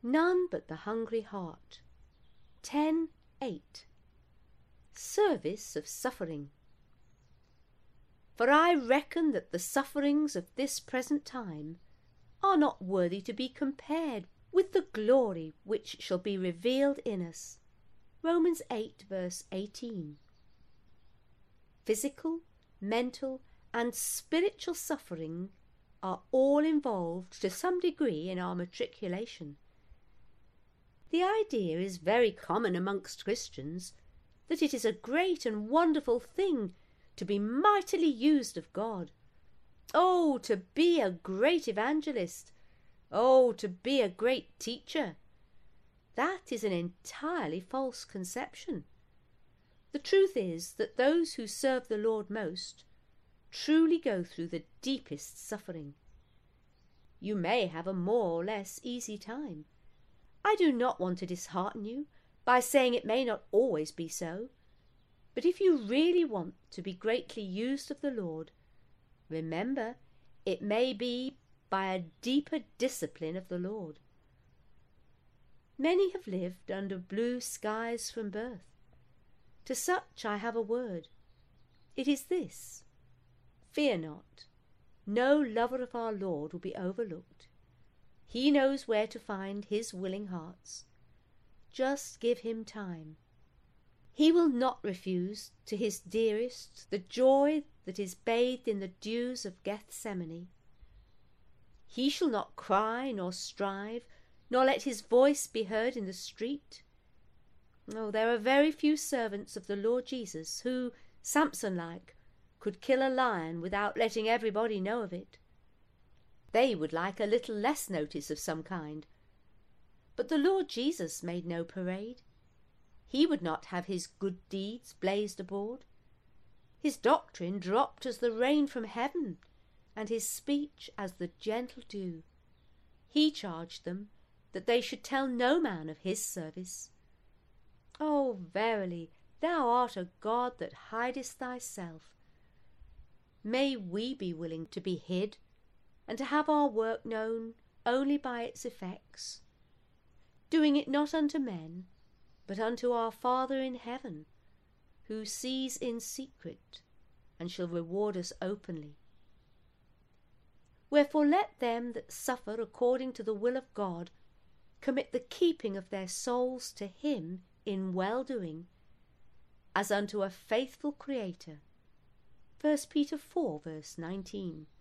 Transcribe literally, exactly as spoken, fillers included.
none but the hungry heart. ten eight. Service of suffering. For I reckon that the sufferings of this present time are not worthy to be compared with the glory which shall be revealed in us. Romans eight verse eighteen. Physical, mental and spiritual suffering are all involved to some degree in our matriculation. The idea is very common amongst Christians that it is a great and wonderful thing to be mightily used of God. Oh, to be a great evangelist! Oh, to be a great teacher! That is an entirely false conception. The truth is that those who serve the Lord most truly go through the deepest suffering. You may have a more or less easy time. I do not want to dishearten you by saying it may not always be so, but if you really want to be greatly used of the Lord, remember it may be by a deeper discipline of the Lord. Many have lived under blue skies from birth. To such I have a word. It is this: fear not. No lover of our Lord will be overlooked. He knows where to find his willing hearts. Just give him time. He will not refuse to his dearest the joy that is bathed in the dews of Gethsemane. He shall not cry nor strive, nor let his voice be heard in the street. Oh, there are very few servants of the Lord Jesus who, Samson-like, could kill a lion without letting everybody know of it. They would like a little less notice of some kind. But the Lord Jesus made no parade. He would not have his good deeds blazed abroad. His doctrine dropped as the rain from heaven, and his speech as the gentle dew. He charged them that they should tell no man of his service. Oh, verily, thou art a God that hidest thyself. May we be willing to be hid, and to have our work known only by its effects, doing it not unto men, but unto our Father in heaven, who sees in secret, and shall reward us openly. Wherefore let them that suffer according to the will of God commit the keeping of their souls to him in well-doing, as unto a faithful Creator. First Peter four verse nineteen.